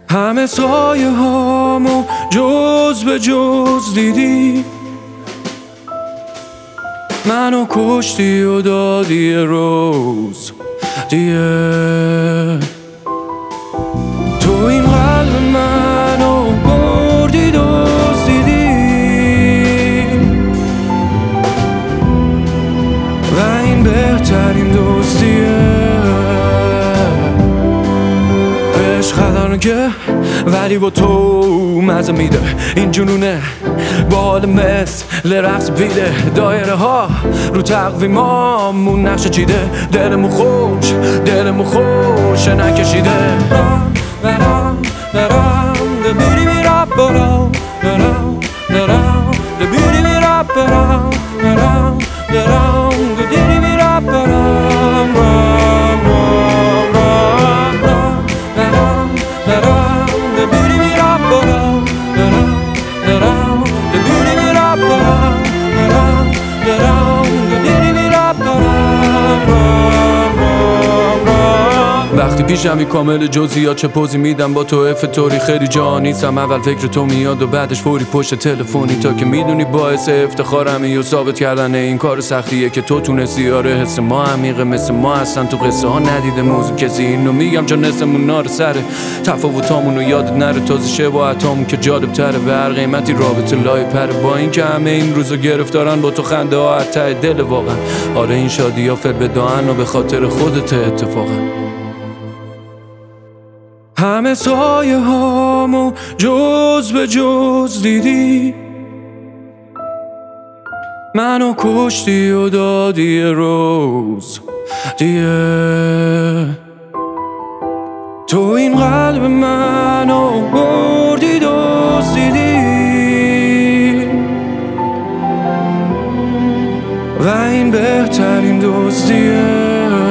همه سایه هامو جز به جز دیدی، منو کشتی و دادی روز دیگه. تو این قلب منو بردی دزدیدی و این بهترین دزدیه. عشق خطرناکه ولی با تو مزه میده، این جنونه با حال مثل رقص بیده. دایره ها رو تقویمامون نقشه چیده، دلمو خوش نکشیده. برام ده بیری میرم برام ده بیری میرم برام ده دیری میرم برام ده بیری میرم برام ده بیری میرم برام ده دیری میرم برام. وقتی پیشمی کامل جزئیات چه پوزی میدم با تو فتوری خیلی جا نیستم. اول فکر تو میاد و بعدش فوری پشت تلفنی، تا که میدونی باعث افتخارمی و ثابت کردن این کار سختیه که تو تونستی. آره حس ما عمیقه مثل ما هستن تو قصه ها ندیده موضوع کسی. اینو میگم چون نسمون نار سره تفاوتامونو یادت نره، تازه شباهتامون که جالب تره به هر قیمتی رابطه لای پره. با این که همه این روزا گرفتارن با تو خنده ها ته دل واقعا. آره این شادی ها فل بداهن و به خاطر خودت اتفاقا. همه سایه هامو جز به جز دیدی، منو کشتی و دادی روز دیگه. تو این قلب منو بردی دزدیدی و این بهترین دزدیه.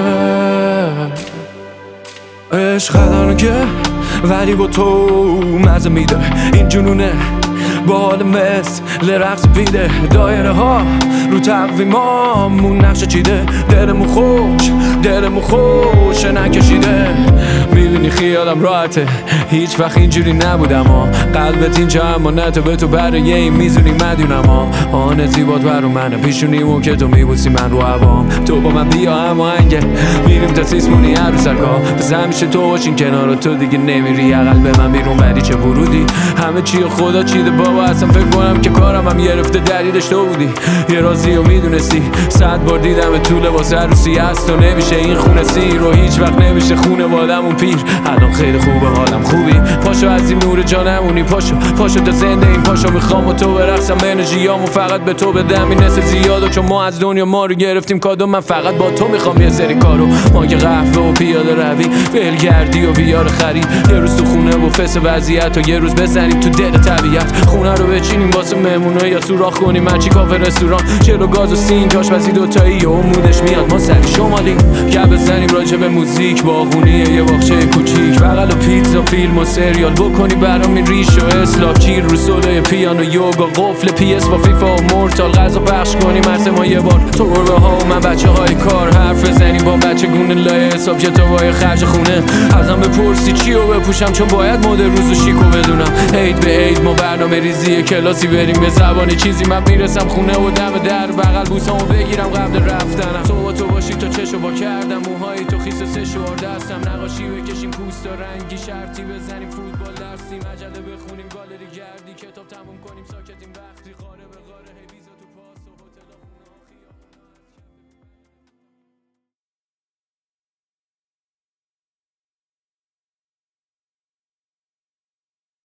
عشق خطرناکه ولی با تو مزه میده، این جنونه با حال مثل رقص بیده. دایره ها رو تقویمامون نقشه چیده، دلمو خوش نکشیده. میدونی خیالم راحته هیچ وقت اینجوری نبودم ها، قلبت اینجا امانته به تو برای این میزونی مدیونم ها. آن زیبات برو منه پیشونیمو که تو میبوسی من رو هوام. تو با من بیا اما انگه میریم تا سیسمونی عروسکا، بس همیشه تو باشین کنار تو دیگه نمیری اقل به من بیرون ولی چه ورودی. همه چی خدا چیده بابا، اصلا فکر کنم که کارم هم گرفته دلیلش تو بودی. یه رازی رو میدونستی 100 بار دیدم تو لباس عروسی هست و نمیشه این خونه سیر و هیچ وقت نمیشه خونه وادمون پیر. الان خیلی خوبه حالم خوبی، پاشو از این نور جانمونی، پاشو تا زنده این پاشو میخوام و تو برقصم انرژیامو فقط به تو بدم. این نسل زیاده چون ما از دنیا ما رو گرفتیم کادو، من فقط با تو میخوام یه سری کارو. ما که قهوه و پیاده روی ولگردی و بیار خرید، یه روز تو خونه و فس وضعیت و یه روز بزنیم تو دل طبیعت. خونه رو بچینیم واسه مهمونا یا سوراخ کنیم هرچی کافه رستوران، چلو گاز و سین آشپزی دوتایی و مودش میاد ما سر شمالی. که بزنیم راجع به موزیک باغونیه یه باغچه کوچیک، بغل و پیتزا فیلم و سریال بکنی برام این ریش و اسلاک، چیر رو سولای پیانو یوگا قفل پی اس با فیفا و مورتال، غذا پخش کنیم هر ما یه بار تو گربه ها و من بچه های کار، حرف بزنیم با بچه گونه لای حساب کتابای خرج خونه. ازم بپرسی چی رو بپوشم چون باید مد روز و شیکو بدونم. عید به عید ما برنامه ریزی کلاسی بریم به زبان چیزی، من میرسم خونه و دم در بغل بوسامو بگیرم قبل رفتنم. تو با تو باشی تا چشو با کردم موهای تو خیس و سه شوار دستم، نقاشی بکشیم پوست و رنگی شرطی بزنیم فوتبال درسیم عجله بخونیم گالری گردی.